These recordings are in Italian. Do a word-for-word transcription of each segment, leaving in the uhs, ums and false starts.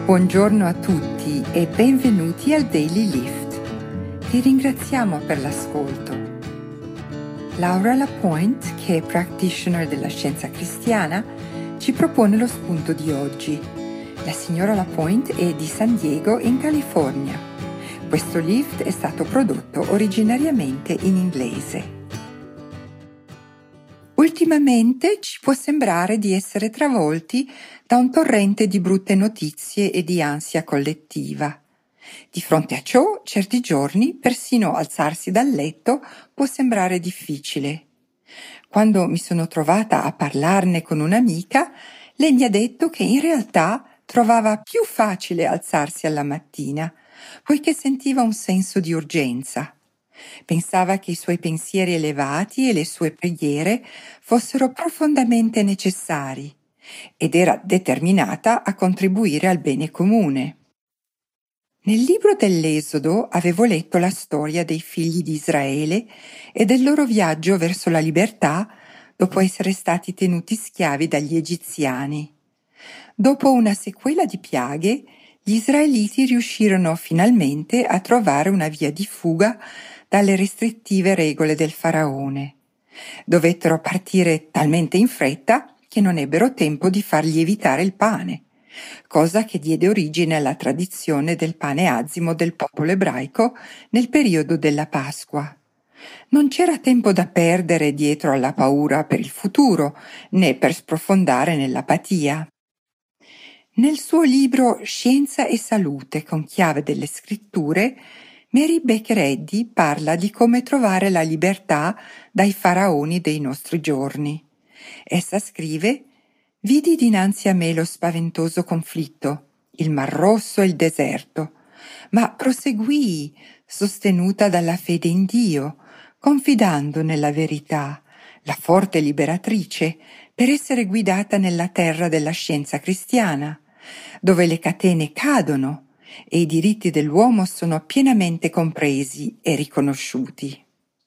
Buongiorno a tutti e benvenuti al Daily Lift. Ti ringraziamo per l'ascolto. Laura Lapointe, che è practitioner della scienza cristiana, ci propone lo spunto di oggi. La signora Lapointe è di San Diego, in California. Questo lift è stato prodotto originariamente in inglese. Ultimamente ci può sembrare di essere travolti da un torrente di brutte notizie e di ansia collettiva. Di fronte a ciò, certi giorni, persino alzarsi dal letto può sembrare difficile. Quando mi sono trovata a parlarne con un'amica, lei mi ha detto che in realtà trovava più facile alzarsi alla mattina, poiché sentiva un senso di urgenza. Pensava che i suoi pensieri elevati e le sue preghiere fossero profondamente necessari ed era determinata a contribuire al bene comune. Nel libro dell'Esodo avevo letto la storia dei figli di Israele e del loro viaggio verso la libertà dopo essere stati tenuti schiavi dagli egiziani. Dopo una sequela di piaghe, gli israeliti riuscirono finalmente a trovare una via di fuga dalle restrittive regole del faraone. Dovettero partire talmente in fretta che non ebbero tempo di far lievitare il pane, cosa che diede origine alla tradizione del pane azimo del popolo ebraico nel periodo della Pasqua. Non c'era tempo da perdere dietro alla paura per il futuro, né per sprofondare nell'apatia. Nel suo libro Scienza e Salute con chiave delle scritture, Mary Baker Eddy parla di come trovare la libertà dai faraoni dei nostri giorni. Essa scrive: «Vidi dinanzi a me lo spaventoso conflitto, il Mar Rosso e il deserto, ma proseguii, sostenuta dalla fede in Dio, confidando nella verità, la forte liberatrice, per essere guidata nella terra della scienza cristiana, dove le catene cadono e i diritti dell'uomo sono pienamente compresi e riconosciuti».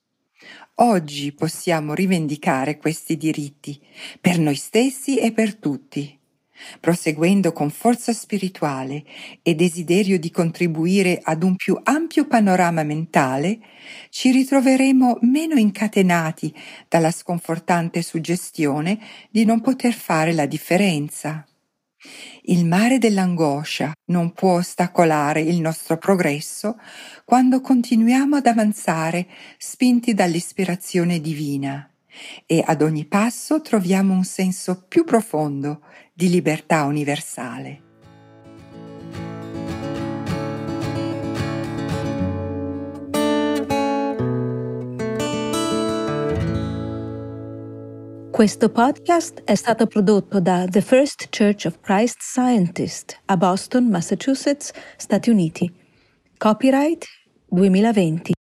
Oggi possiamo rivendicare questi diritti per noi stessi e per tutti. Proseguendo con forza spirituale e desiderio di contribuire ad un più ampio panorama mentale, ci ritroveremo meno incatenati dalla sconfortante suggestione di non poter fare la differenza. Il mare dell'angoscia non può ostacolare il nostro progresso quando continuiamo ad avanzare spinti dall'ispirazione divina e ad ogni passo troviamo un senso più profondo di libertà universale. Questo podcast è stato prodotto da The First Church of Christ Scientist a Boston, Massachusetts, Stati Uniti. Copyright duemilaventi.